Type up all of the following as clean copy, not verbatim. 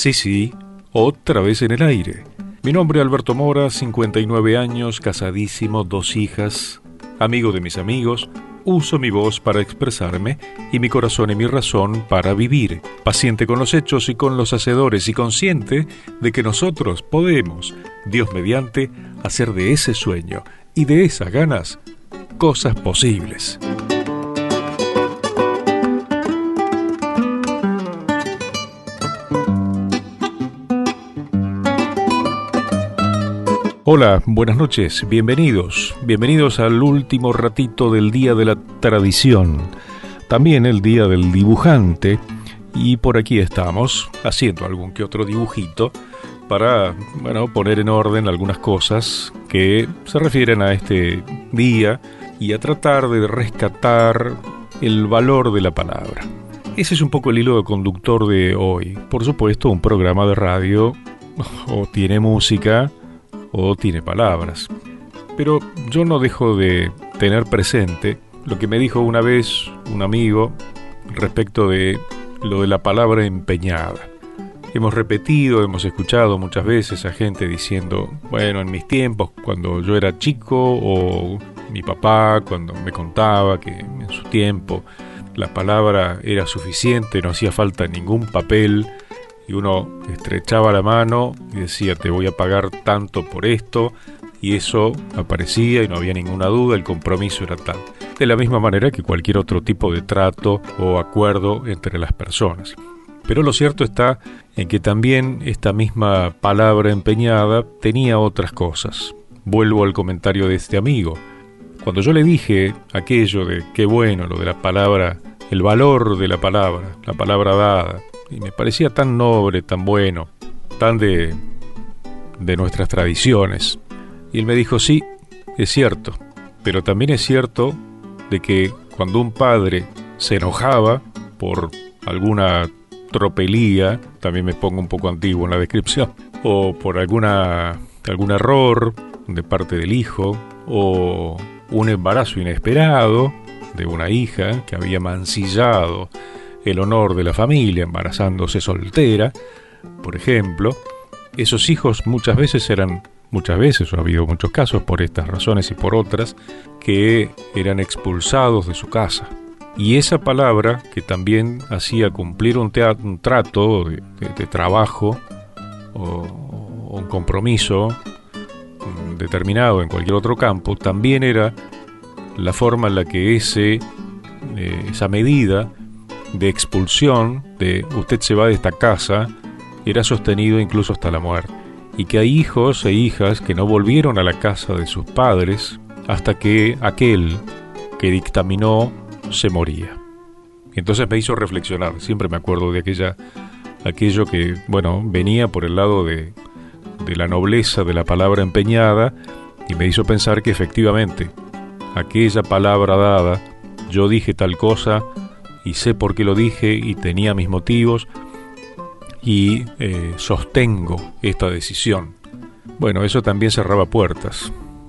Sí, sí, otra vez en el aire. Mi nombre es Alberto Mora, 59 años, casadísimo, 2 hijas, amigo de mis amigos. Uso mi voz para expresarme y mi corazón y mi razón para vivir. Paciente con los hechos y con los hacedores y consciente de que nosotros podemos, Dios mediante, hacer de ese sueño y de esas ganas cosas posibles. Hola, buenas noches, bienvenidos al último ratito del Día de la Tradición, también el Día del Dibujante, y por aquí estamos haciendo algún que otro dibujito para, poner en orden algunas cosas que se refieren a este día y a tratar de rescatar el valor de la palabra. Ese es un poco el hilo conductor de hoy. Por supuesto, un programa de radio o tiene música o tiene palabras. Pero yo no dejo de tener presente lo que me dijo una vez un amigo respecto de lo de la palabra empeñada. Hemos escuchado muchas veces a gente diciendo, en mis tiempos, cuando yo era chico, o mi papá cuando me contaba que en su tiempo la palabra era suficiente, no hacía falta ningún papel, y uno estrechaba la mano y decía, te voy a pagar tanto por esto, y eso aparecía y no había ninguna duda, el compromiso era tal. De la misma manera que cualquier otro tipo de trato o acuerdo entre las personas. Pero lo cierto está en que también esta misma palabra empeñada tenía otras cosas. Vuelvo al comentario de este amigo. Cuando yo le dije aquello de qué bueno lo de la palabra, el valor de la palabra dada, y me parecía tan noble, tan bueno, tan de nuestras tradiciones. Y él me dijo, sí, es cierto, pero también es cierto de que cuando un padre se enojaba por alguna tropelía, también me pongo un poco antiguo en la descripción, o por algún error de parte del hijo, o un embarazo inesperado de una hija que había mancillado el honor de la familia, embarazándose soltera, por ejemplo, esos hijos muchas veces, o ha habido muchos casos por estas razones y por otras, que eran expulsados de su casa. Y esa palabra, que también hacía cumplir un trato de trabajo o un compromiso determinado en cualquier otro campo, también era la forma en la que esa medida de expulsión, de usted se va de esta casa, era sostenido incluso hasta la muerte. Y que hay hijos e hijas que no volvieron a la casa de sus padres hasta que aquel que dictaminó se moría. Y entonces me hizo reflexionar, siempre me acuerdo de aquello que, venía por el lado de la nobleza de la palabra empeñada, y me hizo pensar que efectivamente, aquella palabra dada, yo dije tal cosa, y sé por qué lo dije, y tenía mis motivos, y sostengo esta decisión. Eso también cerraba puertas.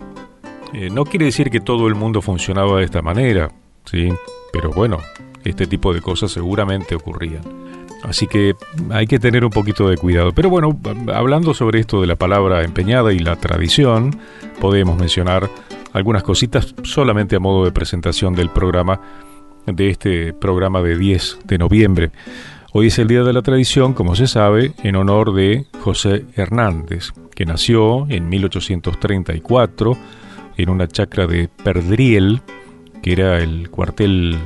No quiere decir que todo el mundo funcionaba de esta manera, ¿sí? Pero este tipo de cosas seguramente ocurrían. Así que hay que tener un poquito de cuidado. Pero hablando sobre esto de la palabra empeñada y la tradición, podemos mencionar algunas cositas solamente a modo de presentación del programa, de este programa de 10 de noviembre. Hoy es el Día de la Tradición, como se sabe, en honor de José Hernández, que nació en 1834 en una chacra de Perdriel, que era el cuartel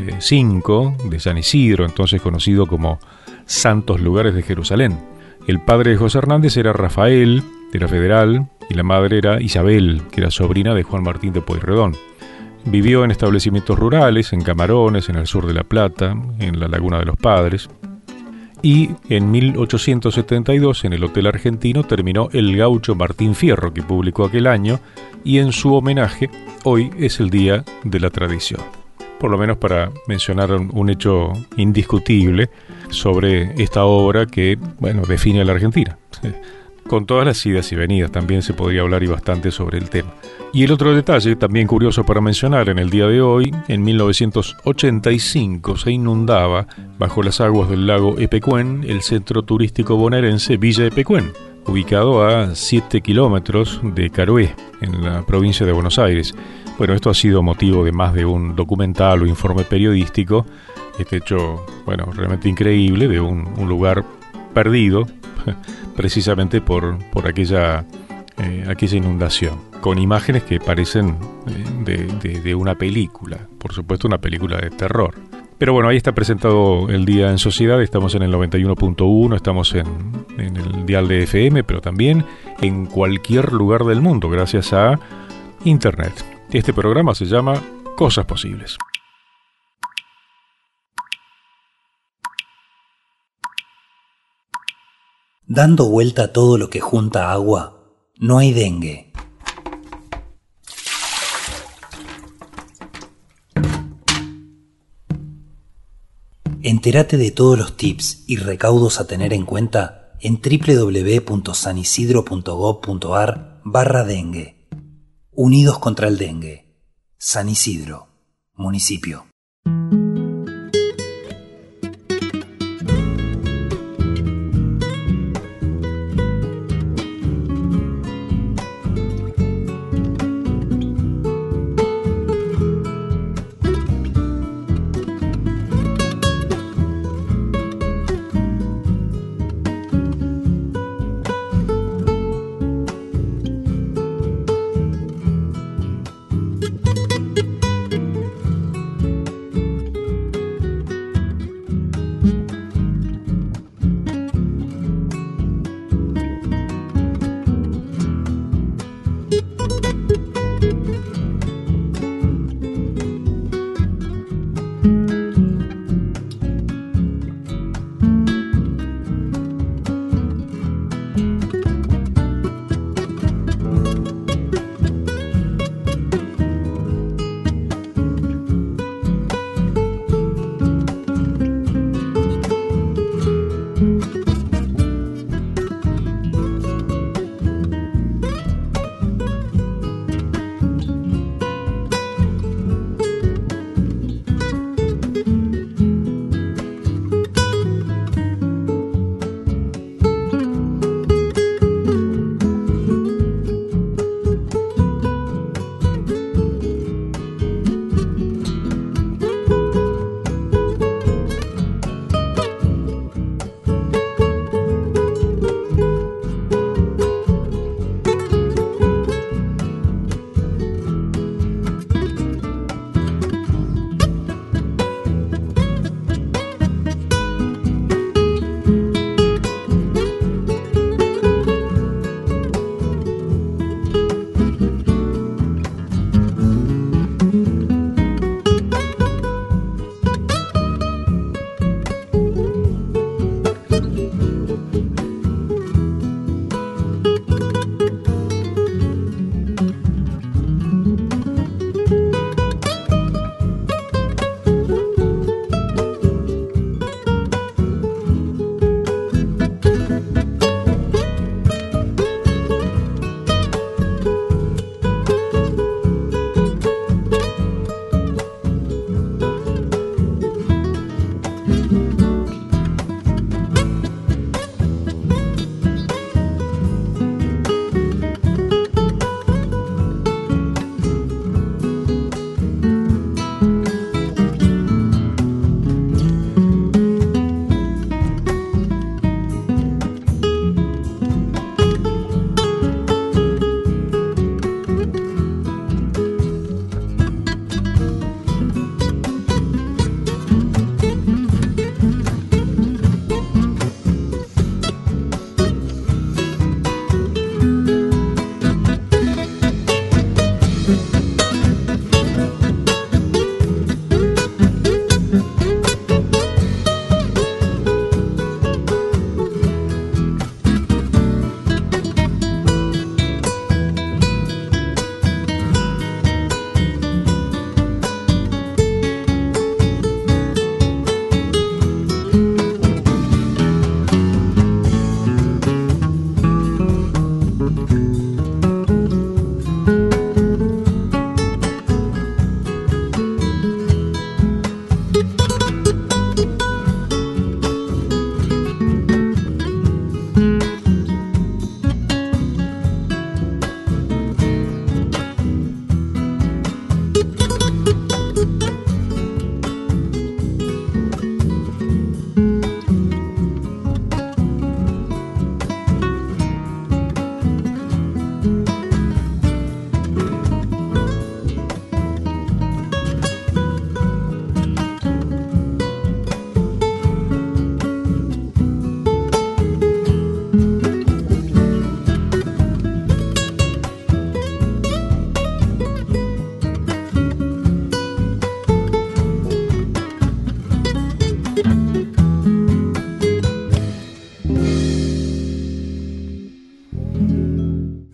5 de San Isidro, entonces conocido como Santos Lugares de Jerusalén. El padre de José Hernández era Rafael, era federal, y la madre era Isabel, que era sobrina de Juan Martín de Pueyrredón. Vivió en establecimientos rurales, en Camarones, en el sur de La Plata, en la Laguna de los Padres. Y en 1872, en el Hotel Argentino, terminó El Gaucho Martín Fierro, que publicó aquel año, y en su homenaje, hoy es el Día de la Tradición. Por lo menos para mencionar un hecho indiscutible sobre esta obra que, define a la Argentina. con todas las idas y venidas. También se podría hablar y bastante sobre el tema. Y el otro detalle, también curioso para mencionar en el día de hoy, en 1985 se inundaba bajo las aguas del lago Epecuén el centro turístico bonaerense Villa Epecuén, ubicado a 7 kilómetros de Caroé, en la provincia de Buenos Aires. Bueno, esto ha sido motivo de más de un documental o informe periodístico, este hecho, bueno, realmente increíble, de un lugar perdido, precisamente por aquella inundación, con imágenes que parecen de una película, por supuesto una película de terror. Pero bueno, ahí está presentado el día en sociedad. Estamos en el 91.1, estamos en el dial de FM, pero también en cualquier lugar del mundo, gracias a Internet. Este programa se llama Cosas Posibles. Dando vuelta a todo lo que junta agua, no hay dengue. Entérate de todos los tips y recaudos a tener en cuenta en www.sanisidro.gov.ar/dengue. Unidos contra el dengue. San Isidro, municipio.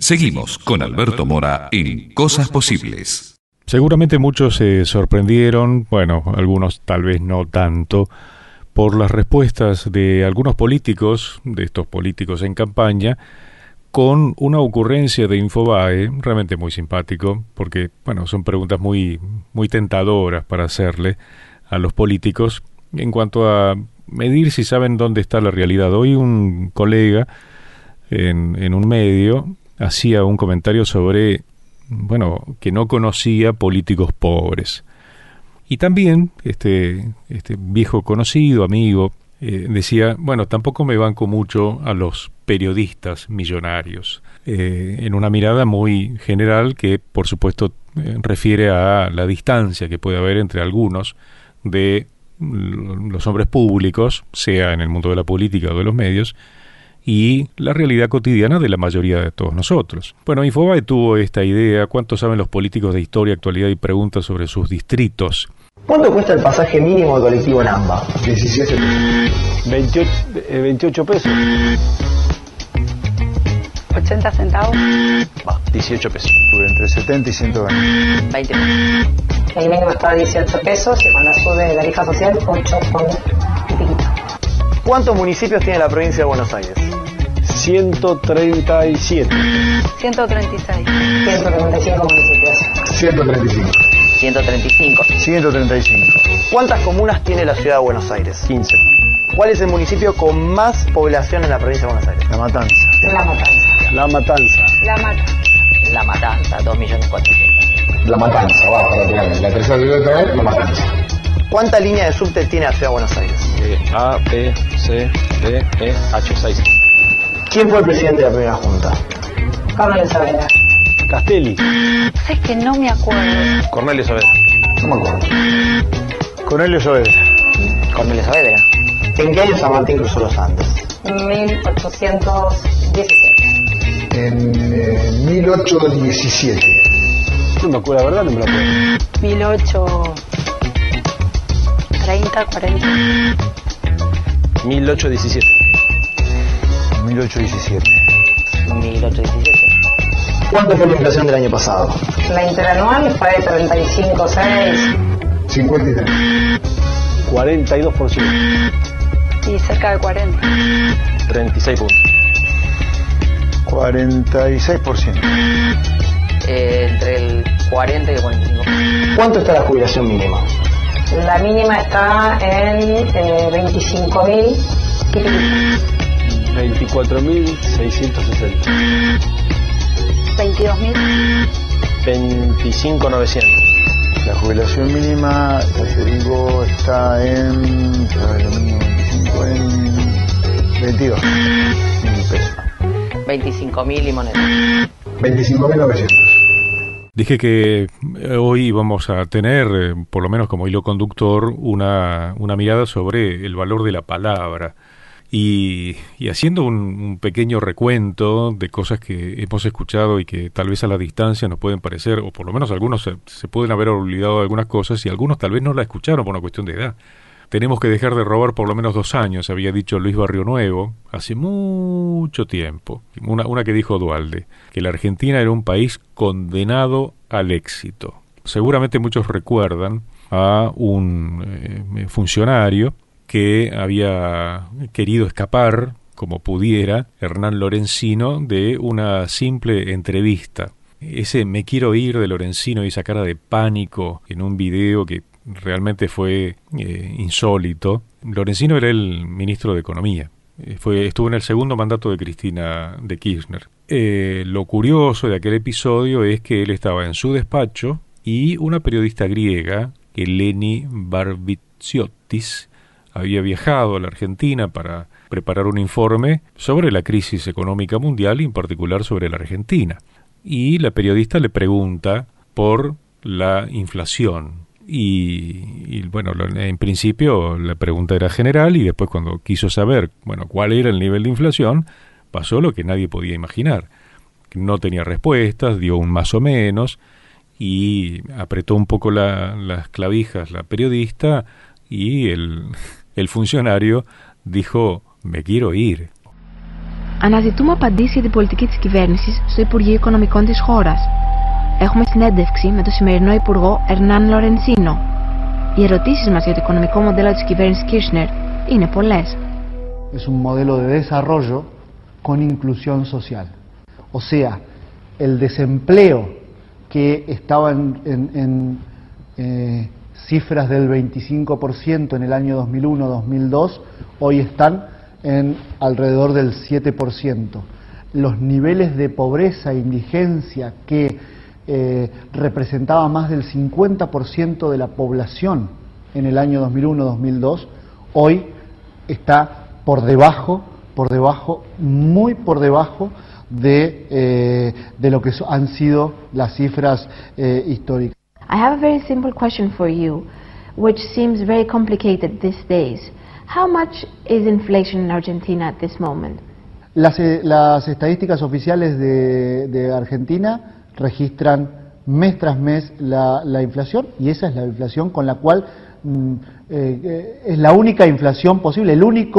Seguimos con Alberto Mora en Cosas Posibles. Seguramente muchos se sorprendieron, bueno, algunos tal vez no tanto, por las respuestas de algunos políticos, de estos políticos en campaña, con una ocurrencia de Infobae, realmente muy simpático, porque, bueno, son preguntas muy tentadoras para hacerle a los políticos en cuanto a medir si saben dónde está la realidad. Hoy un colega en un medio hacía un comentario sobre, bueno, que no conocía políticos pobres. Y también este viejo conocido, amigo, decía, bueno, tampoco me banco mucho a los periodistas millonarios, en una mirada muy general que, por supuesto, refiere a la distancia que puede haber entre algunos de los hombres públicos, sea en el mundo de la política o de los medios, y la realidad cotidiana de la mayoría de todos nosotros. Bueno, Infobae tuvo esta idea: ¿cuánto saben los políticos de historia, actualidad y preguntas sobre sus distritos? ¿Cuánto cuesta el pasaje mínimo de colectivo en AMBA? 17 pesos. 28 pesos. 80 centavos. 18 pesos. Entre 70 y 120. 20 pesos. El mínimo está a 18 pesos y cuando sube la tarifa social, 8 con y piquito. ¿Cuántos municipios tiene la provincia de Buenos Aires? 137. 136. 135 municipios. 135. 135. 135. ¿Cuántas comunas tiene la ciudad de Buenos Aires? 15. ¿Cuál es el municipio con más población en la provincia de Buenos Aires? La Matanza. La Matanza. La Matanza. La Matanza. La Matanza, 2.400.000. La Matanza, va, para pegarme. La tercera ciudad de La Matanza. ¿Cuántas líneas de subte tiene la ciudad de Buenos Aires? A, B, C, D, E, H, 6. ¿Quién fue el presidente de la primera junta? Cornelio Saavedra. Castelli. Es que no me acuerdo. Cornelio Saavedra. No me acuerdo. Cornelio Saavedra. Cornelio Saavedra. ¿En qué año San Martín cruzó los Andes? 1817. En 1817. No me acuerdo, la verdad no me lo acuerdo. 1830, 40. 1817. 1817. 1817. ¿Cuánto fue la inflación del año pasado? La interanual fue de 35,6. 53. 42%. Y cerca de 40. 36 puntos. 46%. Entre el 40 y el 45. ¿Cuánto está la jubilación mínima? La mínima está en 25.000 y piquito. 24.660. 22.000. 25.900. La jubilación mínima, ya te digo, está en 22.000 pesos. 25.000 y moneda. 25.900. Dije que hoy vamos a tener, por lo menos como hilo conductor, una mirada sobre el valor de la palabra. Y haciendo un pequeño recuento de cosas que hemos escuchado y que tal vez a la distancia nos pueden parecer, o por lo menos algunos se pueden haber olvidado de algunas cosas y algunos tal vez no la escucharon por una cuestión de edad. Tenemos que dejar de robar por lo menos 2 años, había dicho Luis Barrio Nuevo, hace mucho tiempo. Una que dijo Duhalde, que la Argentina era un país condenado al éxito. Seguramente muchos recuerdan a un funcionario que había querido escapar, como pudiera, Hernán Lorenzino, de una simple entrevista. Ese "me quiero ir" de Lorenzino y esa cara de pánico en un video que realmente fue insólito. Lorenzino era el ministro de Economía. Estuvo en el segundo mandato de Cristina de Kirchner. Lo curioso de aquel episodio es que él estaba en su despacho y una periodista griega, Eleni Barbitsiotis, había viajado a la Argentina para preparar un informe sobre la crisis económica mundial y en particular sobre la Argentina. Y la periodista le pregunta por la inflación. Y bueno, en principio la pregunta era general y después cuando quiso saber, bueno, cuál era el nivel de inflación, pasó lo que nadie podía imaginar. No tenía respuestas, dio un más o menos y apretó un poco las clavijas la periodista y el funcionario dijo: "me quiero ir". Αναζητούμε απαντήσεις για την πολιτική της κυβέρνησης στο Υπουργείο Οικονομικών της χώρας. Έχουμε συνέντευξη με τον σημερινό Υπουργό Ερνάν Λορενσίνο. Οι ερωτήσεις μας για το οικονομικό μοντέλο της κυβέρνησης Kirchner είναι πολλές. Es un modelo de desarrollo con inclusión social. O sea, el desempleo que estaba en cifras del 25% en el año 2001-2002, hoy están en alrededor del 7%. Los niveles de pobreza e indigencia que representaba más del 50% de la población en el año 2001-2002, hoy está por debajo, muy por debajo de lo que han sido las cifras históricas. I have a very simple question for you, which seems very complicated these days. How much is inflation in Argentina at this moment? Las estadísticas oficiales de Argentina registran mes tras mes la inflación, y esa es la inflación con la cual es la única inflación posible,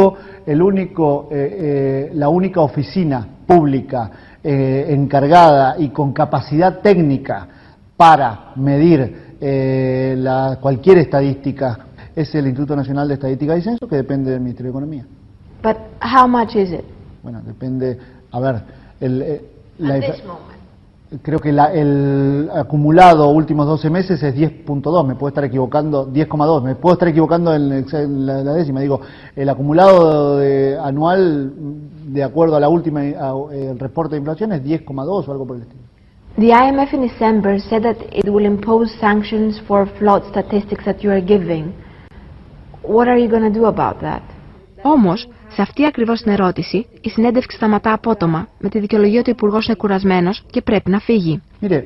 la única oficina pública encargada y con capacidad técnica para medir cualquier estadística es el Instituto Nacional de Estadística y Censo, que depende del Ministerio de Economía. But how much is it? Bueno, depende, a ver, At this moment. Creo que el acumulado últimos 12 meses es 10.2, me puedo estar equivocando, 10,2, me puedo estar equivocando en la décima, digo, el acumulado anual, de acuerdo a la última, el reporte de inflación, es 10,2 o algo por el estilo. The IMF in December said that it will impose sanctions for flawed statistics that you are giving. What are you going to do about that? Όμως, σε αυτή ακριβώς την ερώτηση, η συνέντευξη σταματά απότομα, με τη δικαιολογία ότι ο Υπουργός είναι κουρασμένος και πρέπει να φύγει. Mire,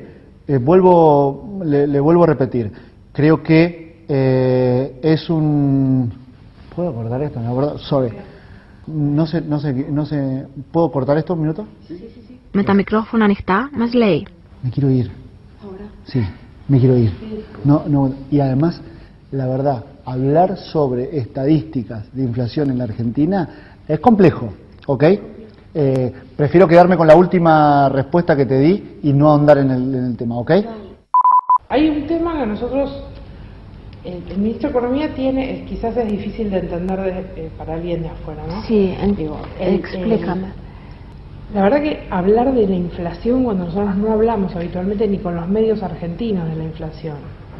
le vuelvo a repetir, creo que es un... ¿Puedo cortar esto? No, perdón, sorry. No sé, ¿puedo cortar esto un minuto? Sí. Με τα μικρόφωνα ανοιχτά, μας λέει. Me quiero ir. ¿Ahora? Sí, me quiero ir. No, y además, la verdad, hablar sobre estadísticas de inflación en la Argentina es complejo, ¿ok? Prefiero quedarme con la última respuesta que te di y no ahondar en el tema, ¿ok? Hay un tema que nosotros, el ministro de Economía tiene, quizás es difícil de entender para alguien de afuera, ¿no? Sí, explícame. La verdad que hablar de la inflación cuando nosotros no hablamos habitualmente ni con los medios argentinos de la inflación.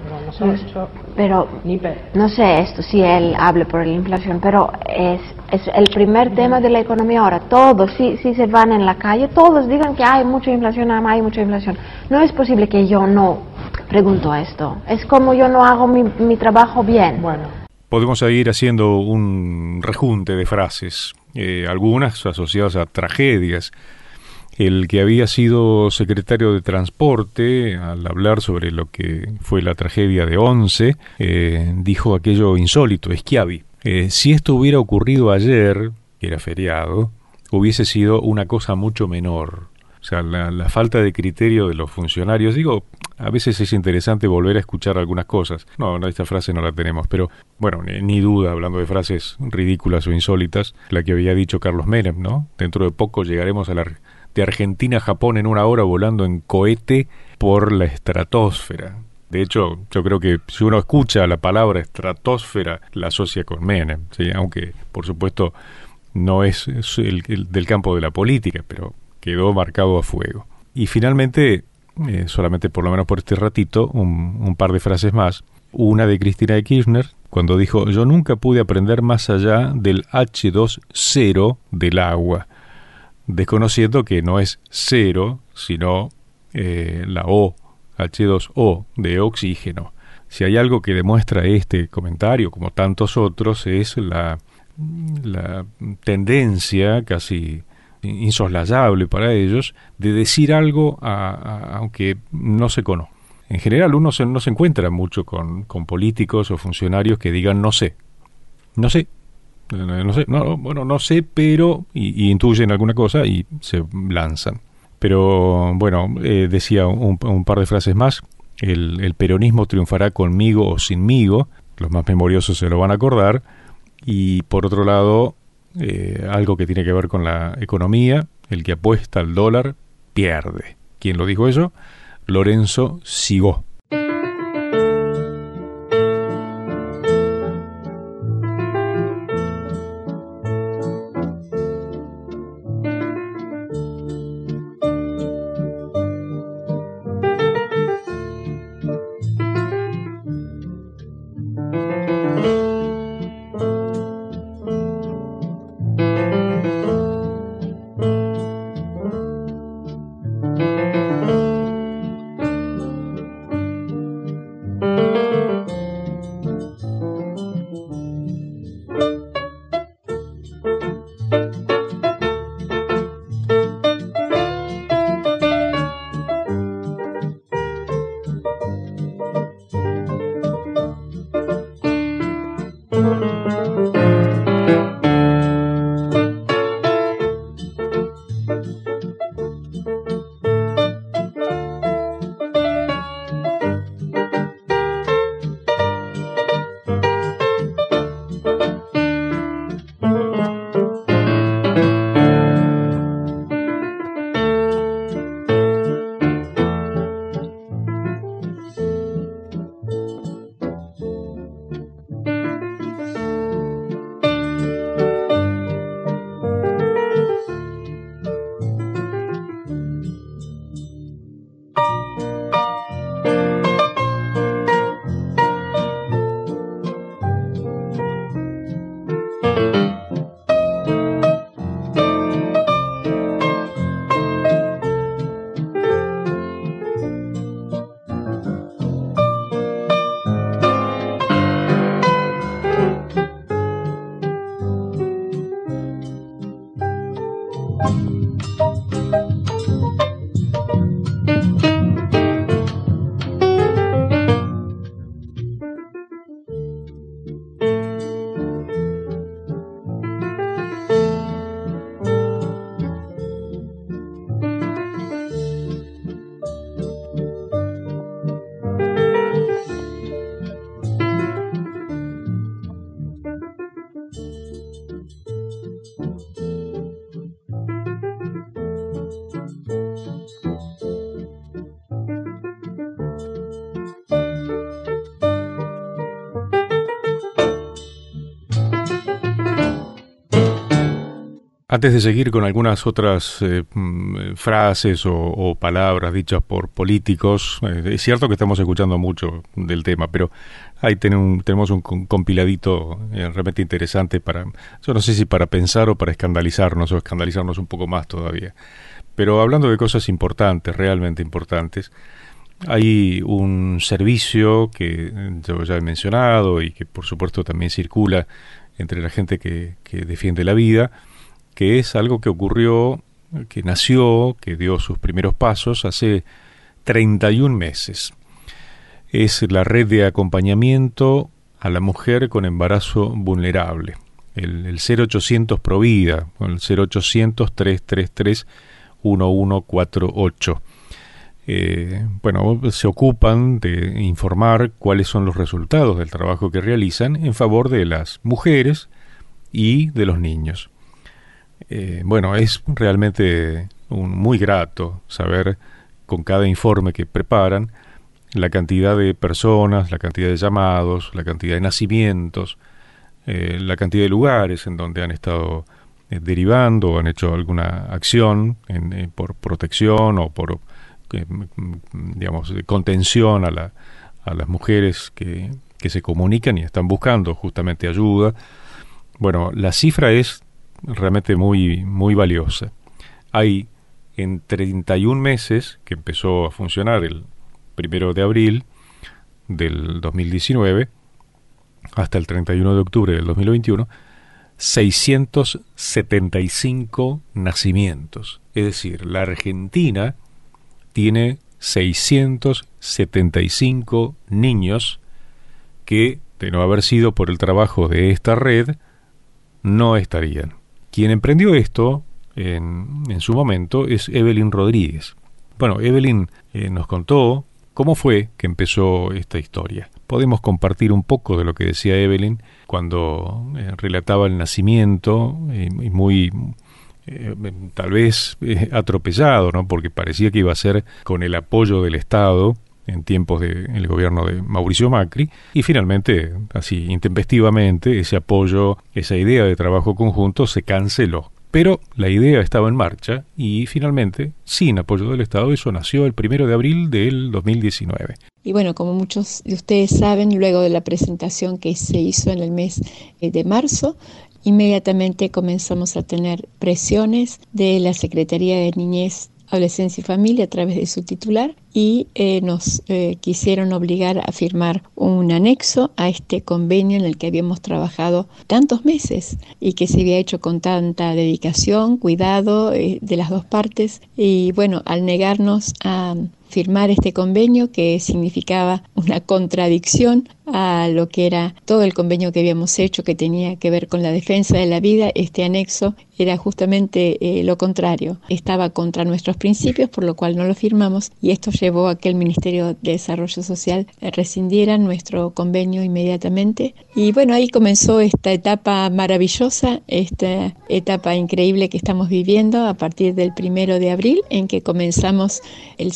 Pero no sé esto, si él hable por la inflación, pero es el primer tema de la economía ahora. Todos, si se van en la calle, todos digan que hay mucha inflación, hay mucha inflación. No es posible que yo no pregunto esto. Es como yo no hago mi trabajo bien. Bueno. Podemos seguir haciendo un rejunte de frases, algunas asociadas a tragedias. El que había sido secretario de Transporte, al hablar sobre lo que fue la tragedia de Once, dijo aquello insólito, Schiavi. Si esto hubiera ocurrido ayer, que era feriado, hubiese sido una cosa mucho menor. O sea, la falta de criterio de los funcionarios. Digo, a veces es interesante volver a escuchar algunas cosas. No, esta frase no la tenemos, pero bueno, ni duda, hablando de frases ridículas o insólitas, la que había dicho Carlos Menem, ¿no? Dentro de poco llegaremos de Argentina a Japón en una hora volando en cohete por la estratosfera. De hecho, yo creo que si uno escucha la palabra estratosfera, la asocia con Menem, ¿sí? Aunque, por supuesto, no es del campo de la política, pero quedó marcado a fuego. Y finalmente, solamente por lo menos por este ratito, un par de frases más. Una de Cristina de Kirchner, cuando dijo, yo nunca pude aprender más allá del H2O del agua, desconociendo que no es cero, sino la O, H2O, de oxígeno. Si hay algo que demuestra este comentario, como tantos otros, es la tendencia casi insoslayable para ellos de decir algo aunque no se conoce. En general uno no se encuentra mucho con políticos o funcionarios que digan no sé, no sé, pero y intuyen alguna cosa y se lanzan. Pero bueno, decía un par de frases más. El peronismo triunfará conmigo o sinmigo, los más memoriosos se lo van a acordar. Y por otro lado, algo que tiene que ver con la economía. El que apuesta al dólar pierde. ¿Quién lo dijo eso? Lorenzo Sigó. Antes de seguir con algunas otras frases o palabras dichas por políticos, es cierto que estamos escuchando mucho del tema, pero ahí tenemos un compiladito realmente interesante para, yo no sé si para pensar o para escandalizarnos un poco más todavía. Pero hablando de cosas importantes, realmente importantes, hay un servicio que yo ya he mencionado y que por supuesto también circula entre la gente que defiende la vida, que es algo que ocurrió, que nació, que dio sus primeros pasos hace 31 meses. Es la red de acompañamiento a la mujer con embarazo vulnerable, el 0800 Provida, el 0800-333-1148. Se ocupan de informar cuáles son los resultados del trabajo que realizan en favor de las mujeres y de los niños. Es realmente muy grato saber con cada informe que preparan la cantidad de personas, la cantidad de llamados, la cantidad de nacimientos, la cantidad de lugares en donde han estado derivando o han hecho alguna acción por protección o por contención a las mujeres que se comunican y están buscando justamente ayuda. Bueno, la cifra es realmente muy, muy valiosa. Hay en 31 meses, que empezó a funcionar el 1 de abril del 2019 hasta el 31 de octubre del 2021, 675 nacimientos. Es decir, la Argentina tiene 675 niños que, de no haber sido por el trabajo de esta red, no estarían. Quien emprendió esto en su momento es Evelyn Rodríguez. Bueno, Evelyn nos contó ¿Cómo fue que empezó esta historia? Podemos compartir un poco de lo que decía Evelyn cuando relataba el nacimiento, y muy tal vez atropellado, ¿no? Porque parecía que iba a ser con el apoyo del Estado en tiempos del gobierno de Mauricio Macri, y finalmente, así intempestivamente, ese apoyo, esa idea de trabajo conjunto se canceló. Pero la idea estaba en marcha y finalmente, sin apoyo del Estado, eso nació el 1 de abril del 2019. Y bueno, como muchos de ustedes saben, luego de la presentación que se hizo en el mes de marzo, inmediatamente comenzamos a tener presiones de la Secretaría de Niñez, Adolescencia y Familia a través de su titular, y nos quisieron obligar a firmar un anexo a este convenio en el que habíamos trabajado tantos meses y que se había hecho con tanta dedicación, cuidado de las dos partes. Y bueno, al negarnos a firmar este convenio, que significaba una contradicción a lo que era todo el convenio que habíamos hecho, que tenía que ver con la defensa de la vida, este anexo era justamente lo contrario. Estaba contra nuestros principios, por lo cual no lo firmamos, y esto llevó a que el Ministerio de Desarrollo Social rescindiera nuestro convenio inmediatamente. Y bueno, ahí comenzó esta etapa maravillosa, esta etapa increíble que estamos viviendo a partir del 1 de abril, en que comenzamos el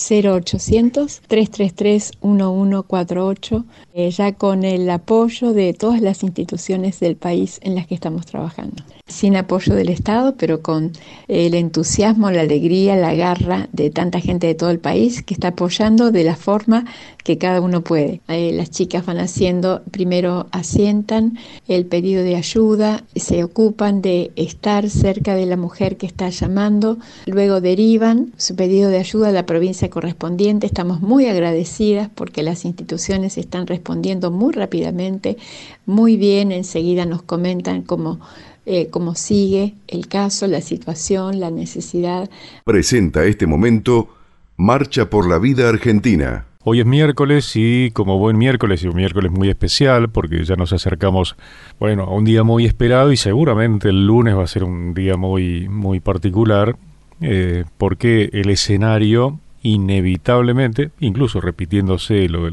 0800-333-1148, ya con el apoyo de todas las instituciones del país en las que estamos trabajando. Sin apoyo del Estado, pero con el entusiasmo, la alegría, la garra de tanta gente de todo el país que está apoyando de la forma que cada uno puede. Las chicas van haciendo, primero asientan el pedido de ayuda, se ocupan de estar cerca de la mujer que está llamando, luego derivan su pedido de ayuda a la provincia correspondiente. Estamos muy agradecidas porque las instituciones están respondiendo muy rápidamente, muy bien, enseguida nos comentan cómo sigue el caso, la situación, la necesidad. Presenta este momento Marcha por la Vida Argentina. Hoy es miércoles y como buen miércoles, y un miércoles muy especial porque ya nos acercamos, a un día muy esperado, y seguramente el lunes va a ser un día muy, muy particular, porque el escenario inevitablemente, incluso repitiéndose lo de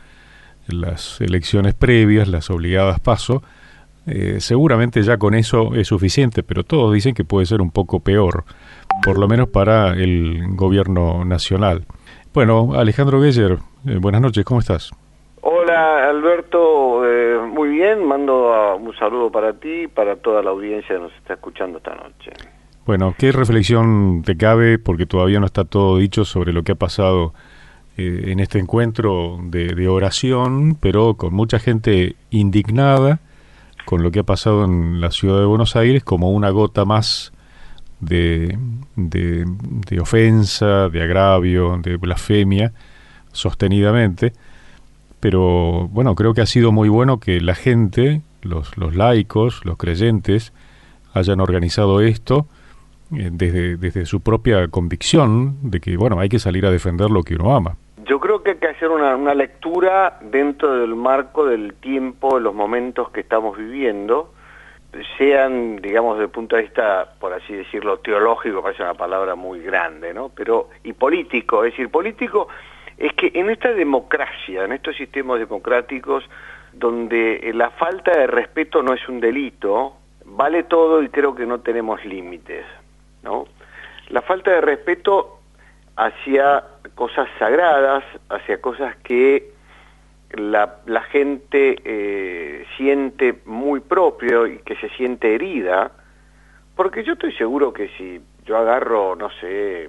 las elecciones previas, las obligadas PASO, seguramente ya con eso es suficiente, pero todos dicen que puede ser un poco peor, por lo menos para el gobierno nacional. Bueno, Alejandro Geyer, buenas noches, ¿cómo estás? Hola Alberto, muy bien, mando un saludo para ti y para toda la audiencia que nos está escuchando esta noche. Bueno, ¿qué reflexión te cabe, porque todavía no está todo dicho, sobre lo que ha pasado en este encuentro de oración, pero con mucha gente indignada con lo que ha pasado en la ciudad de Buenos Aires, como una gota más de ofensa, de agravio, de blasfemia, sostenidamente? Pero bueno, creo que ha sido muy bueno que la gente, los laicos, los creyentes, hayan organizado esto desde su propia convicción de que, hay que salir a defender lo que uno ama. Yo creo que hay que hacer una lectura dentro del marco del tiempo, de los momentos que estamos viviendo, sean, digamos, desde el punto de vista, por así decirlo, teológico, parece una palabra muy grande, ¿no? Pero, y político, es decir, político es que en esta democracia, en estos sistemas democráticos, donde la falta de respeto no es un delito, vale todo y creo que no tenemos límites, ¿no? La falta de respeto hacia cosas sagradas, hacia cosas que la gente siente muy propio y que se siente herida, porque yo estoy seguro que si yo agarro, no sé,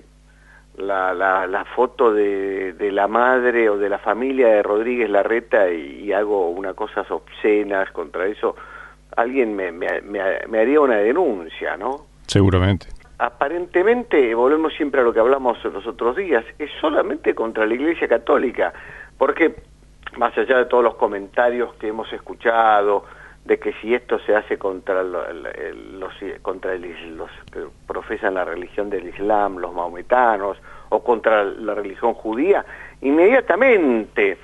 la foto de la madre o de la familia de Rodríguez Larreta y hago unas cosas obscenas contra eso, alguien me haría una denuncia, ¿no? Seguramente. Aparentemente, volvemos siempre a lo que hablamos los otros días, es solamente contra la Iglesia Católica, porque más allá de todos los comentarios que hemos escuchado, de que si esto se hace contra los que profesan la religión del Islam, los maometanos, o contra la religión judía, inmediatamente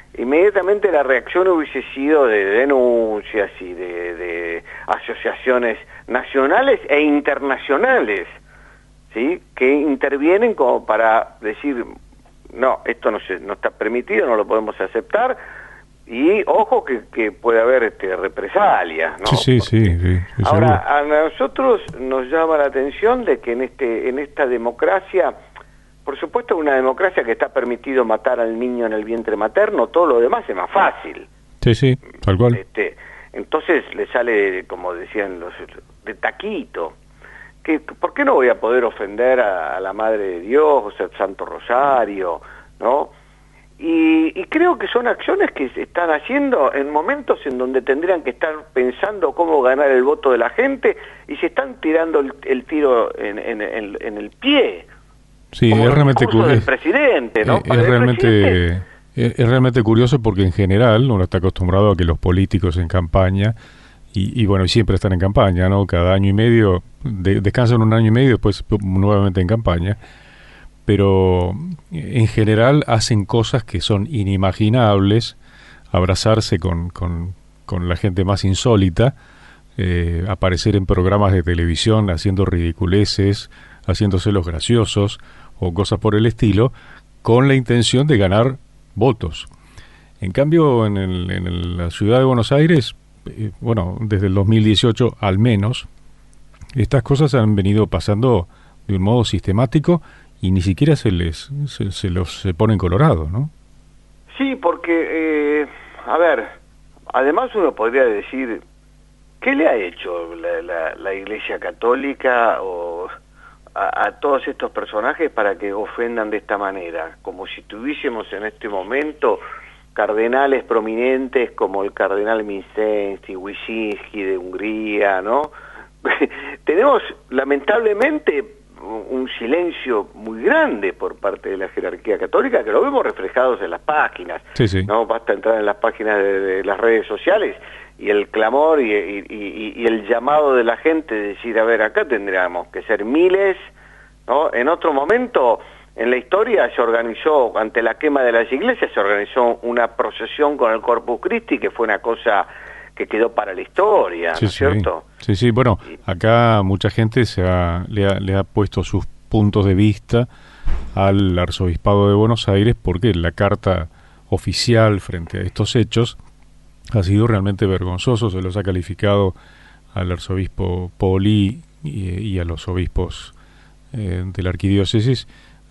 la reacción hubiese sido de denuncias y de asociaciones nacionales e internacionales, ¿sí?, que intervienen como para decir, no, esto no está permitido, no lo podemos aceptar, y ojo que puede haber represalias, ¿no? Sí. Ahora, a nosotros nos llama la atención de que en esta democracia, por supuesto una democracia que está permitido matar al niño en el vientre materno, todo lo demás es más fácil. Sí, tal cual. Entonces le sale, como decían los de taquito, que ¿por qué no voy a poder ofender a la Madre de Dios, al Santo Rosario, ¿no? Y creo que son acciones que se están haciendo en momentos en donde tendrían que estar pensando cómo ganar el voto de la gente y se están tirando el tiro en el pie. Sí, es realmente curioso del presidente, ¿no? Es realmente curioso porque en general uno está acostumbrado a que los políticos en campaña y bueno, siempre están en campaña, ¿no? Cada año y medio, descansan un año y medio, después nuevamente en campaña. Pero en general hacen cosas que son inimaginables, abrazarse con la gente más insólita, aparecer en programas de televisión haciendo ridiculeces, haciéndose los graciosos o cosas por el estilo, con la intención de ganar votos. En cambio, en la ciudad de Buenos Aires, bueno, desde el 2018 al menos, estas cosas han venido pasando de un modo sistemático y ni siquiera se ponen colorados, ¿no? Sí, porque, a ver, además uno podría decir, ¿qué le ha hecho la Iglesia Católica o a todos estos personajes para que ofendan de esta manera? Como si tuviésemos en este momento cardenales prominentes como el cardenal Mincenzi, Wyszynski de Hungría, ¿no? Tenemos, lamentablemente, un silencio muy grande por parte de la jerarquía católica, que lo vemos reflejados en las páginas. Sí. No basta entrar en las páginas de las redes sociales y el clamor y el llamado de la gente de decir, a ver, acá tendríamos que ser miles, ¿no? En otro momento en la historia se organizó, ante la quema de las iglesias, se organizó una procesión con el Corpus Christi, que fue una cosa que quedó para la historia, ¿no es cierto? Sí, bueno, acá mucha gente le ha puesto sus puntos de vista al Arzobispado de Buenos Aires, porque la carta oficial frente a estos hechos ha sido realmente vergonzoso. Se los ha calificado al arzobispo Poli y a los obispos de la arquidiócesis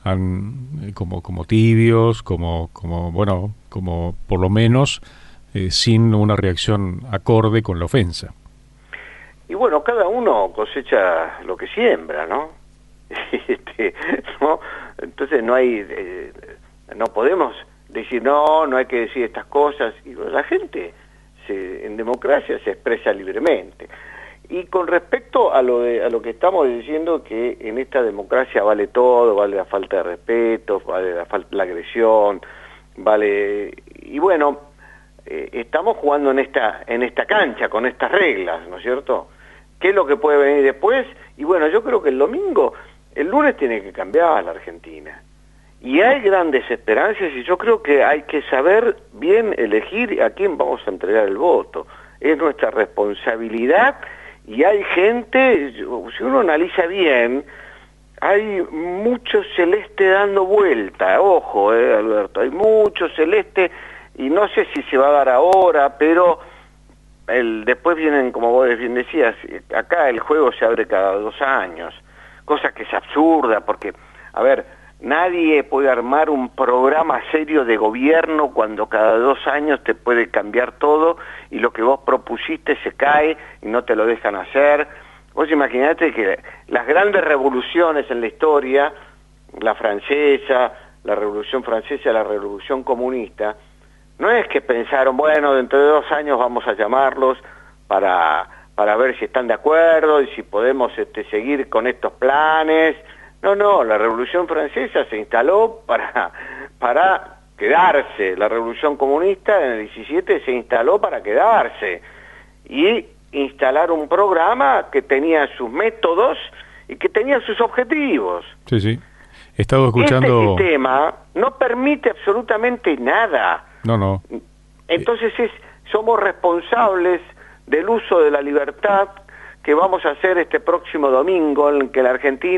como tibios, como por lo menos sin una reacción acorde con la ofensa. Y bueno, cada uno cosecha lo que siembra, ¿no? ¿no? Entonces no podemos decir no hay que decir estas cosas. Y la gente en democracia se expresa libremente. Y con respecto a lo que estamos diciendo, que en esta democracia vale todo, vale la falta de respeto, vale la agresión, vale, y bueno, estamos jugando en esta cancha con estas reglas, ¿no es cierto? ¿Qué es lo que puede venir después? Y bueno, yo creo que el lunes tiene que cambiar la Argentina. Y hay grandes esperanzas y yo creo que hay que saber bien elegir a quién vamos a entregar el voto. Es nuestra responsabilidad y hay gente, si uno analiza bien, hay mucho celeste dando vuelta, ojo, Alberto, hay mucho celeste y no sé si se va a dar ahora, pero después vienen, como vos bien decías, acá el juego se abre cada 2 años, cosa que es absurda, porque, a ver, nadie puede armar un programa serio de gobierno cuando cada 2 años te puede cambiar todo y lo que vos propusiste se cae y no te lo dejan hacer. Vos imaginate que las grandes revoluciones en la historia, la francesa, la Revolución Francesa, la Revolución Comunista, no es que pensaron, bueno, dentro de 2 años vamos a llamarlos para ver si están de acuerdo y si podemos seguir con estos planes. No, la Revolución Francesa se instaló para quedarse. La Revolución Comunista en el 17 se instaló para quedarse y instalar un programa que tenía sus métodos y que tenía sus objetivos. Sí. He estado escuchando... Este sistema no permite absolutamente nada. No. Entonces somos responsables del uso de la libertad que vamos a hacer este próximo domingo, en que la Argentina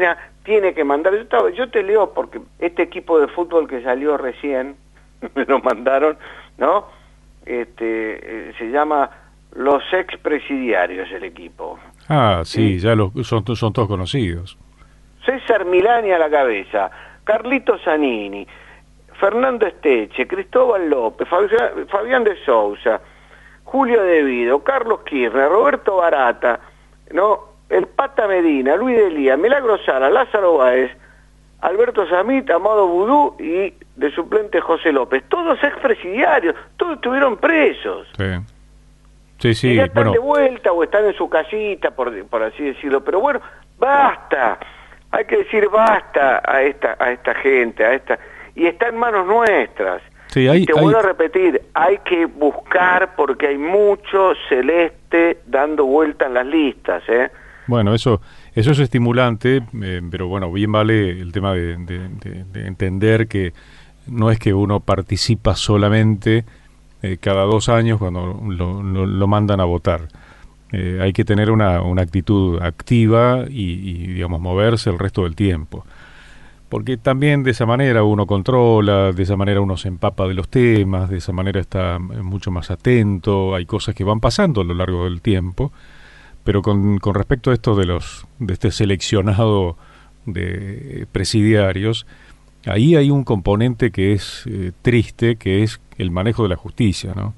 tiene que mandar, yo te leo porque este equipo de fútbol que salió recién, me lo mandaron, ¿no? Se llama Los Expresidiarios el equipo. Ah, sí, ya son todos conocidos. César Milani a la cabeza, Carlito Zanini, Fernando Esteche, Cristóbal López, Fabián de Sousa, Julio Devido, Carlos Kirchner, Roberto Barata, ¿no? El Pata Medina, Luis Delía, Milagro Sala, Lázaro Báez, Alberto Samit, Amado Vudú y de suplente José López. Todos expresidiarios, todos estuvieron presos. Sí, y ya están de vuelta o están en su casita, por así decirlo. Pero bueno, basta. Hay que decir basta a esta gente, y está en manos nuestras. Sí, te vuelvo a repetir, hay que buscar porque hay mucho celeste dando vuelta en las listas, ¿eh? Bueno, eso es estimulante, pero bueno, bien vale el tema de entender que no es que uno participa solamente cada 2 años cuando lo mandan a votar. Hay que tener una actitud activa y digamos, moverse el resto del tiempo. Porque también de esa manera uno controla, de esa manera uno se empapa de los temas, de esa manera está mucho más atento, hay cosas que van pasando a lo largo del tiempo, pero con respecto a esto de este seleccionado de presidiarios, ahí hay un componente que es triste, que es el manejo de la justicia, ¿no?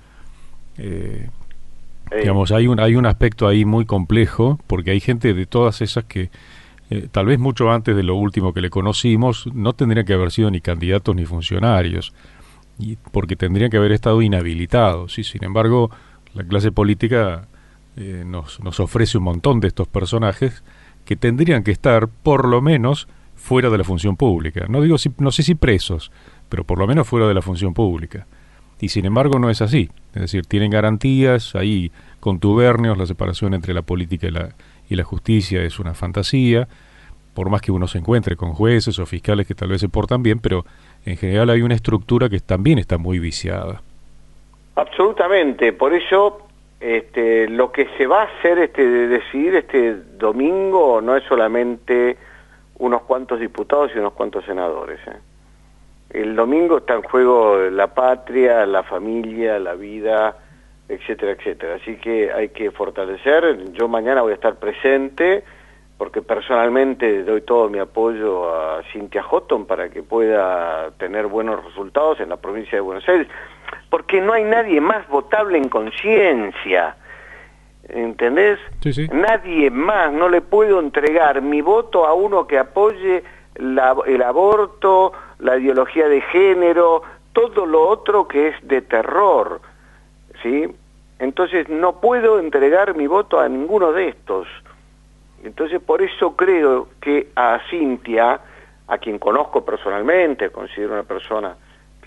Digamos, hay un aspecto ahí muy complejo, porque hay gente de todas esas que tal vez mucho antes de lo último que le conocimos, no tendrían que haber sido ni candidatos ni funcionarios, porque tendrían que haber estado inhabilitados. Y sin embargo, la clase política nos ofrece un montón de estos personajes que tendrían que estar, por lo menos, fuera de la función pública. No sé si presos, pero por lo menos fuera de la función pública. Y sin embargo no es así. Es decir, tienen garantías, hay contubernios, la separación entre la política y la justicia es una fantasía, por más que uno se encuentre con jueces o fiscales que tal vez se portan bien, pero en general hay una estructura que también está muy viciada. Absolutamente, por eso lo que se va a hacer, decidir este domingo no es solamente unos cuantos diputados y unos cuantos senadores. El domingo está en juego la patria, la familia, la vida, etcétera, etcétera. Así que hay que fortalecer. Yo mañana voy a estar presente porque personalmente doy todo mi apoyo a Cynthia Houghton para que pueda tener buenos resultados en la provincia de Buenos Aires, porque no hay nadie más votable en conciencia, ¿entendés? Sí. Nadie más, no le puedo entregar mi voto a uno que apoye el aborto, la ideología de género, todo lo otro que es de terror, ¿sí? Entonces no puedo entregar mi voto a ninguno de estos. Entonces por eso creo que a Cynthia, a quien conozco personalmente, considero una persona que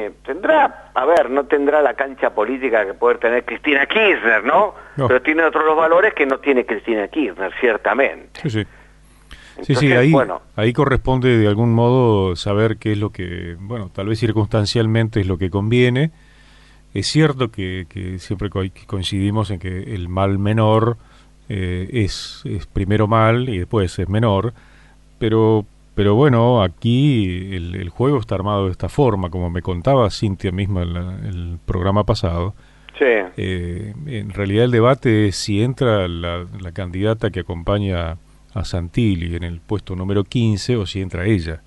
no tendrá la cancha política que puede tener Cristina Kirchner, ¿no? Pero tiene otros valores que no tiene Cristina Kirchner, ciertamente. Sí. Entonces, ahí corresponde de algún modo saber qué es lo que, bueno, tal vez circunstancialmente es lo que conviene. Es cierto que siempre coincidimos en que el mal menor es primero mal y después es menor, pero bueno, aquí el juego está armado de esta forma, como me contaba Cynthia misma en el programa pasado. Sí. En realidad el debate es si entra la candidata que acompaña a Santilli en el puesto número 15 o si entra ella.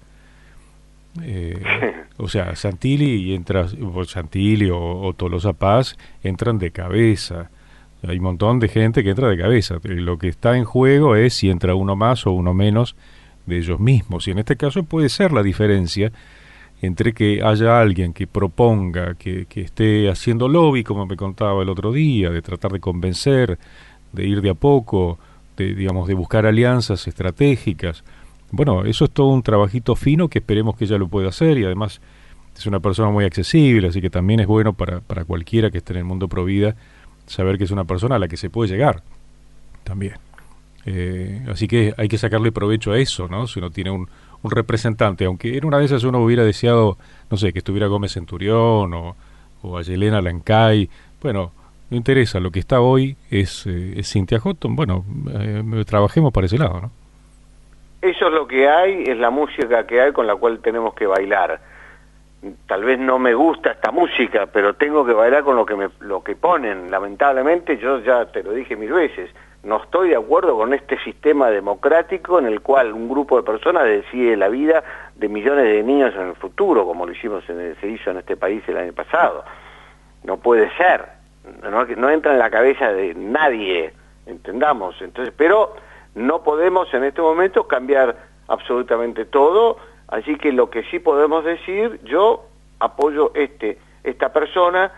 O sea, Santilli o Tolosa Paz entran de cabeza. Hay un montón de gente que entra de cabeza. Lo que está en juego es si entra uno más o uno menos de ellos mismos. Y en este caso puede ser la diferencia entre que haya alguien que proponga, que esté haciendo lobby, como me contaba el otro día, de tratar de convencer, de ir de a poco, de buscar alianzas estratégicas. Bueno, eso es todo un trabajito fino que esperemos que ella lo pueda hacer, y además es una persona muy accesible, así que también es bueno para cualquiera que esté en el mundo pro vida saber que es una persona a la que se puede llegar también. Así que hay que sacarle provecho a eso, ¿no? Si uno tiene un representante, aunque en una de esas uno hubiera deseado, no sé, que estuviera Gómez Centurión o a Yelena Lancay. Bueno, no interesa, lo que está hoy es Cynthia Houghton. Bueno, trabajemos para ese lado, ¿no? eso es lo que hay, es la música que hay con la cual tenemos que bailar. Tal vez no me gusta esta música, pero tengo que bailar con lo que ponen. Lamentablemente, yo ya te lo dije 1000 veces, no estoy de acuerdo con este sistema democrático en el cual un grupo de personas decide la vida de millones de niños en el futuro, como lo se hizo en este país el año pasado. No puede ser, no entra en la cabeza de nadie, entendamos. Entonces, pero no podemos en este momento cambiar absolutamente todo, así que lo que sí podemos decir, yo apoyo esta persona,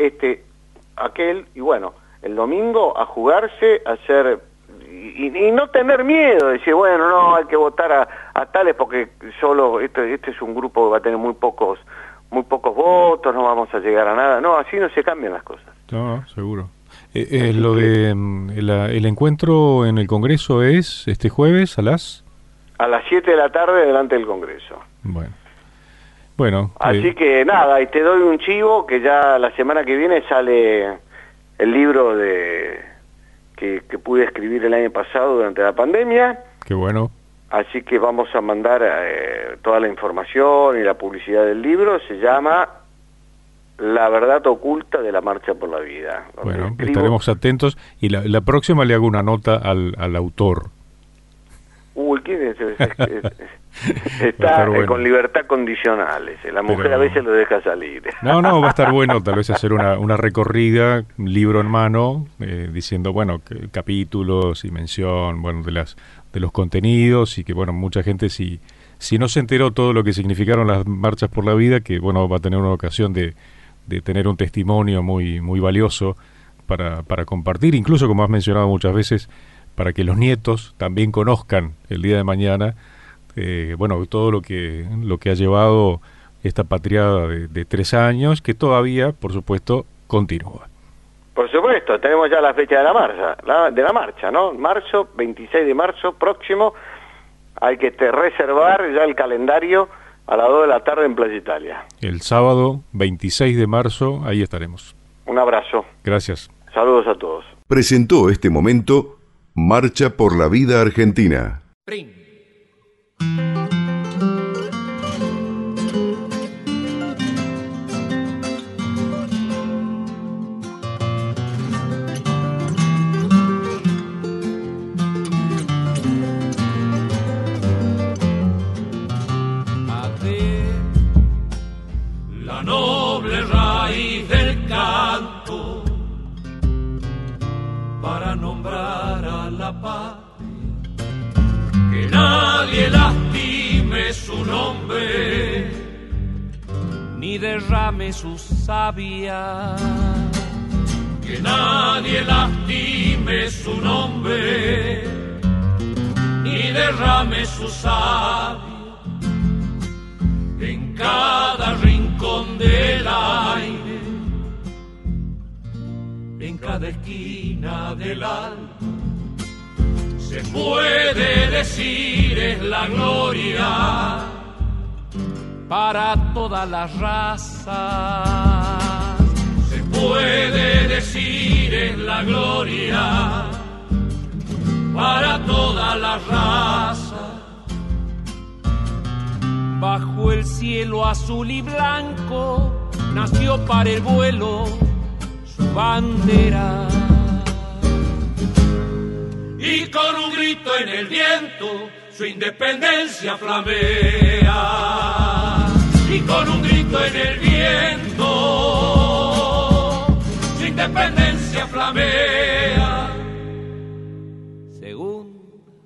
aquel, y bueno, el domingo a jugarse, a hacer, y no tener miedo, decir, bueno, no, hay que votar a tales porque solo este es un grupo que va a tener muy pocos votos, no vamos a llegar a nada. No, así no se cambian las cosas. No, seguro. Lo de el encuentro en el Congreso es este jueves a las 7 de la tarde delante del Congreso. Bueno. Así que nada, y te doy un chivo que ya la semana que viene sale el libro que pude escribir el año pasado durante la pandemia. Qué bueno. Así que vamos a mandar toda la información y la publicidad del libro. Se llama La verdad oculta de la Marcha por la Vida. Bueno, estaremos atentos. Y la próxima le hago una nota al autor. Uy, ¿quién es? Está bueno. Con libertad condicional. La mujer a veces lo deja salir. No, va a estar bueno tal vez hacer una recorrida, un libro en mano, diciendo, bueno, capítulos y mención, bueno, de los contenidos, y que, bueno, mucha gente si no se enteró todo lo que significaron las marchas por la vida, que, bueno, va a tener una ocasión de tener un testimonio muy, muy valioso para compartir, incluso, como has mencionado muchas veces, para que los nietos también conozcan el día de mañana, bueno, todo lo que ha llevado esta patriada de 3 años, que todavía, por supuesto, continúa. Por supuesto, tenemos ya la fecha de la marcha, ¿no? 26 de marzo próximo, hay que reservar ya el calendario a las 2 de la tarde en Playa Italia. El sábado 26 de marzo, ahí estaremos. Un abrazo. Gracias. Saludos a todos. Presentó este momento Marcha por la Vida Argentina. La noble raíz del canto para nombrar a la patria, que nadie lastime su nombre ni derrame su savia, que nadie lastime su nombre ni derrame su savia. En cada rincón del aire, en cada esquina del alma, se puede decir es la gloria para todas las razas. Se puede decir es la gloria para todas las razas. Bajo el cielo azul y blanco nació para el vuelo su bandera. Y con un grito en el viento su independencia flamea. Y con un grito en el viento su independencia flamea. Según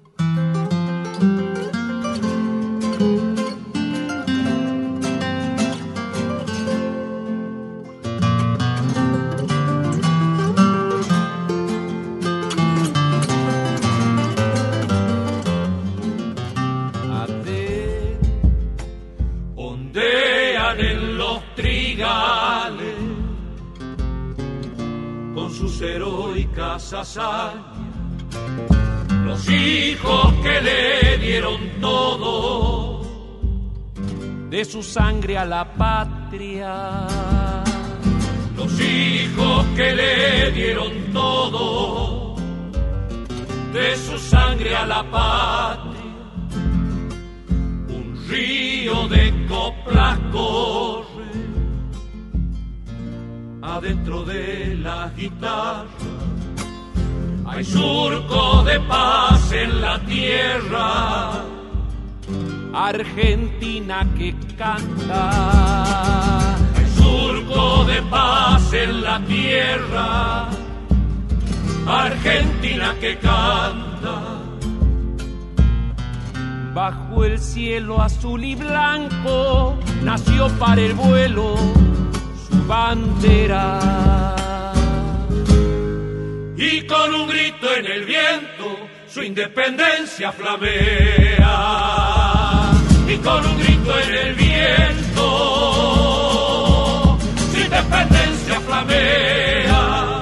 con sus heroicas hazañas, los hijos que le dieron todo de su sangre a la patria, los hijos que le dieron todo de su sangre a la patria, río de coplas corre adentro de la guitarra. Hay surco de paz en la tierra, Argentina que canta. Hay surco de paz en la tierra, Argentina que canta. Bajo el cielo azul y blanco nació para el vuelo su bandera. Y con un grito en el viento su independencia flamea. Y con un grito en el viento su independencia flamea.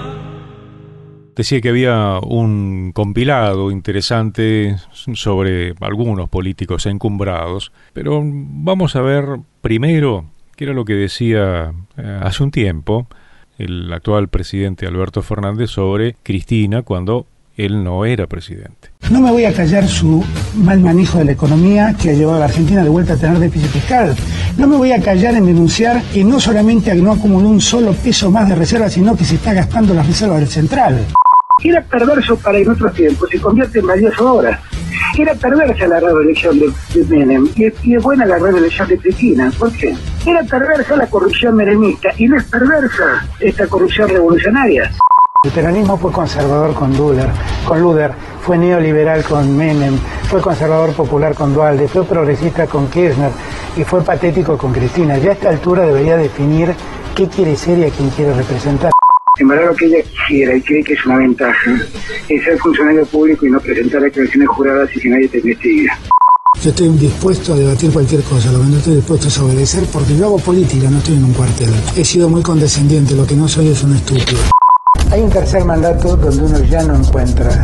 Decía que había un compilado interesante sobre algunos políticos encumbrados, pero vamos a ver primero qué era lo que decía hace un tiempo el actual presidente Alberto Fernández sobre Cristina cuando él no era presidente. No me voy a callar su mal manejo de la economía que ha llevado a la Argentina de vuelta a tener déficit fiscal. No me voy a callar en denunciar que no solamente no acumuló un solo peso más de reservas, sino que se está gastando las reservas del central. Era perverso para en otros tiempos, se convierte en valioso ahora. Era perversa la reelección de Menem y es buena la reelección de Cristina. ¿Por qué? Era perversa la corrupción menemista y no es perversa esta corrupción revolucionaria. El peronismo fue conservador con Luder, fue neoliberal con Menem, fue conservador popular con Duhalde, fue progresista con Kirchner y fue patético con Cristina. Ya a esta altura debería definir qué quiere ser y a quién quiere representar. En verdad lo que ella quisiera y cree que es una ventaja es ser funcionario público y no presentar declaraciones juradas y que nadie te investigue. Yo estoy dispuesto a debatir cualquier cosa, lo que no estoy dispuesto es obedecer porque yo hago política, no estoy en un cuartel. He sido muy condescendiente, lo que no soy es un estúpido. Hay un tercer mandato donde uno ya no encuentra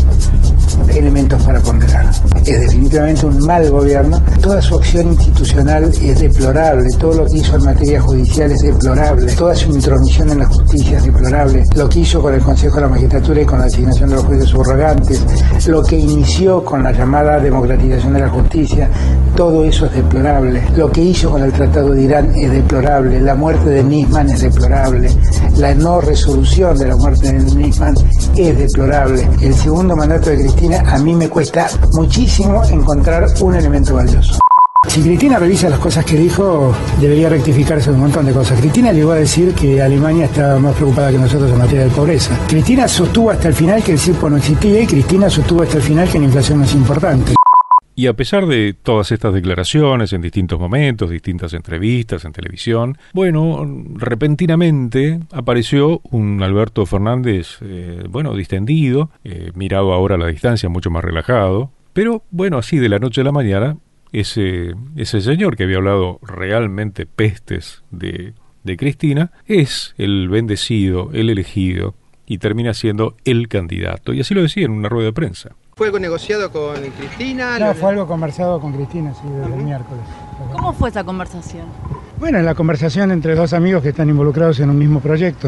elementos para ponderar. Es definitivamente un mal gobierno. Toda su acción institucional es deplorable. Todo lo que hizo en materia judicial es deplorable. Toda su intromisión en la justicia es deplorable. Lo que hizo con el Consejo de la Magistratura y con la designación de los jueces subrogantes, lo que inició con la llamada democratización de la justicia, todo eso es deplorable. Lo que hizo con el Tratado de Irán es deplorable. La muerte de Nisman es deplorable. La no resolución de la muerte de Nisman es deplorable. El segundo mandato de Cristina a mí me cuesta muchísimo encontrar un elemento valioso. Si Cristina revisa las cosas que dijo, debería rectificarse un montón de cosas. Cristina llegó a decir que Alemania estaba más preocupada que nosotros en materia de pobreza. Cristina sostuvo hasta el final que el CIRPO no existía y Cristina sostuvo hasta el final que la inflación no es importante. Y a pesar de todas estas declaraciones en distintos momentos, distintas entrevistas en televisión, bueno, repentinamente apareció un Alberto Fernández, distendido, mirado ahora a la distancia, mucho más relajado, pero bueno, así de la noche a la mañana, ese señor que había hablado realmente pestes de Cristina, es el bendecido, el elegido, y termina siendo el candidato. Y así lo decía en una rueda de prensa. ¿Fue algo negociado con Cristina? No, fue algo conversado con Cristina, sí, desde el miércoles. ¿Cómo fue esa conversación? Bueno, la conversación entre dos amigos que están involucrados en un mismo proyecto.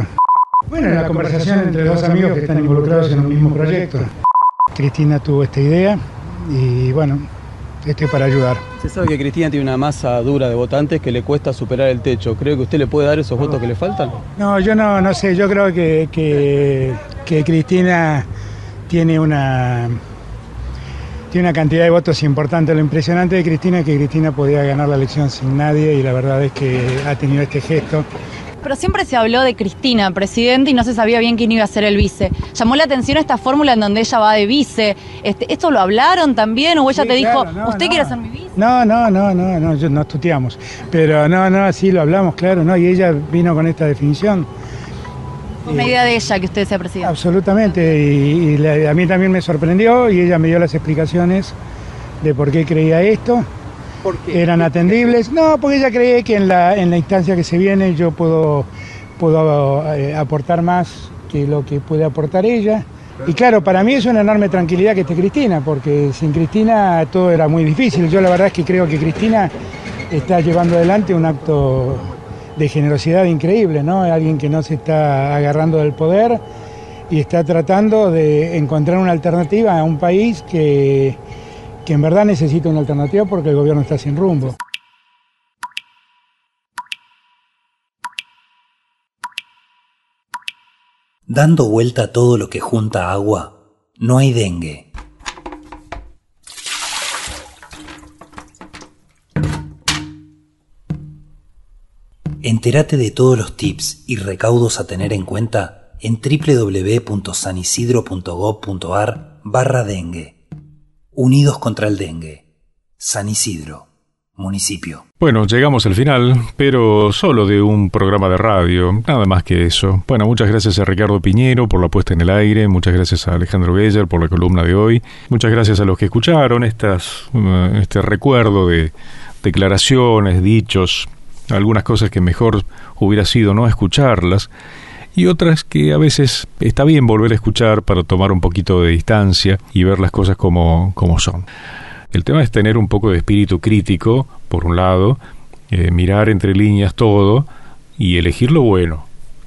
Cristina tuvo esta idea y bueno, estoy para ayudar. Se sabe que Cristina tiene una masa dura de votantes que le cuesta superar el techo. ¿Cree que usted le puede dar esos votos que le faltan? No, yo no sé, yo creo que Cristina tiene una cantidad de votos importante. Lo impresionante de Cristina es que Cristina podía ganar la elección sin nadie y la verdad es que ha tenido este gesto. Pero siempre se habló de Cristina, presidente, y no se sabía bien quién iba a ser el vice. Llamó la atención esta fórmula en donde ella va de vice. ¿Esto lo hablaron también o ella te dijo, usted quiere ser mi vice? No, nos tuteamos. Pero sí lo hablamos, claro, no, y ella vino con esta definición. Fue una idea de ella que usted sea presidente. Absolutamente, y a mí también me sorprendió y ella me dio las explicaciones de por qué creía esto. ¿Por qué? Eran atendibles. No, porque ella cree que en la instancia que se viene yo puedo aportar más que lo que puede aportar ella. Y claro, para mí es una enorme tranquilidad que esté Cristina, porque sin Cristina todo era muy difícil. Yo la verdad es que creo que Cristina está llevando adelante un acto de generosidad increíble, ¿no? Alguien que no se está agarrando del poder y está tratando de encontrar una alternativa a un país que en verdad necesita una alternativa porque el gobierno está sin rumbo. Dando vuelta a todo lo que junta agua, no hay dengue. Entérate de todos los tips y recaudos a tener en cuenta en www.sanisidro.gov.ar/dengue. Unidos contra el dengue. San Isidro, municipio. Bueno, llegamos al final, pero solo de un programa de radio, nada más que eso. Bueno, muchas gracias a Ricardo Piñero por la puesta en el aire, muchas gracias a Alejandro Geyer por la columna de hoy, muchas gracias a los que escucharon este recuerdo de declaraciones, dichos, algunas cosas que mejor hubiera sido no escucharlas, y otras que a veces está bien volver a escuchar para tomar un poquito de distancia y ver las cosas como son. El tema es tener un poco de espíritu crítico, por un lado, mirar entre líneas todo y elegir lo bueno,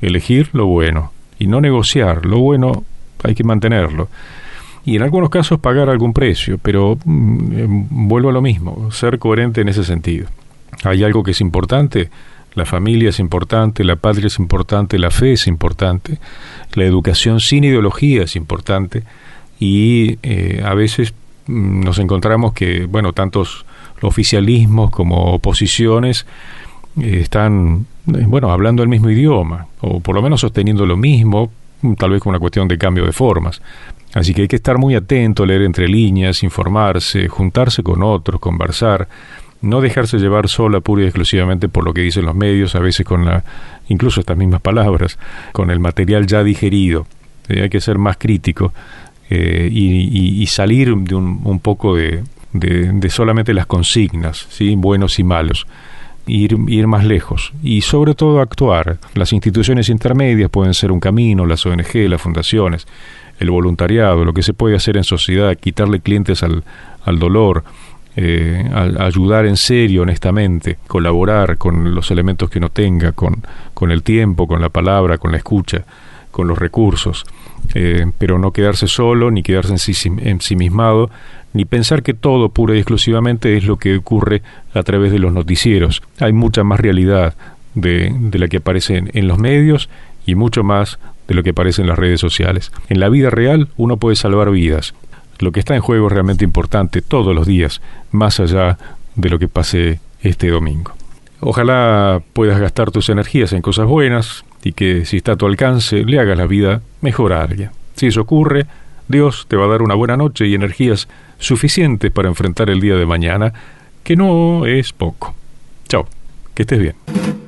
y no negociar, lo bueno hay que mantenerlo. Y en algunos casos pagar algún precio, pero vuelvo a lo mismo, ser coherente en ese sentido. Hay algo que es importante, la familia es importante, la patria es importante, la fe es importante, la educación sin ideología es importante, y a veces nos encontramos que, bueno, tantos oficialismos como oposiciones están, hablando el mismo idioma, o por lo menos sosteniendo lo mismo, tal vez con una cuestión de cambio de formas. Así que hay que estar muy atento, leer entre líneas, informarse, juntarse con otros, conversar, no dejarse llevar sola, pura y exclusivamente por lo que dicen los medios, a veces incluso estas mismas palabras, con el material ya digerido. Hay que ser más crítico y salir de un poco de solamente las consignas, ¿sí? Buenos y malos. Ir más lejos y sobre todo actuar. Las instituciones intermedias pueden ser un camino, las ONG, las fundaciones, el voluntariado, lo que se puede hacer en sociedad, quitarle clientes al dolor, ayudar en serio, honestamente, colaborar con los elementos que uno tenga, con el tiempo, con la palabra, con la escucha, con los recursos, pero no quedarse solo, ni quedarse ensimismado, ni pensar que todo pura y exclusivamente es lo que ocurre a través de los noticieros. Hay mucha más realidad de la que aparece en los medios y mucho más de lo que aparece en las redes sociales. En la vida real uno puede salvar vidas. Lo que está en juego es realmente importante todos los días, más allá de lo que pase este domingo. Ojalá puedas gastar tus energías en cosas buenas y que, si está a tu alcance, le hagas la vida mejor a alguien. Si eso ocurre, Dios te va a dar una buena noche y energías suficientes para enfrentar el día de mañana, que no es poco. Chao, que estés bien.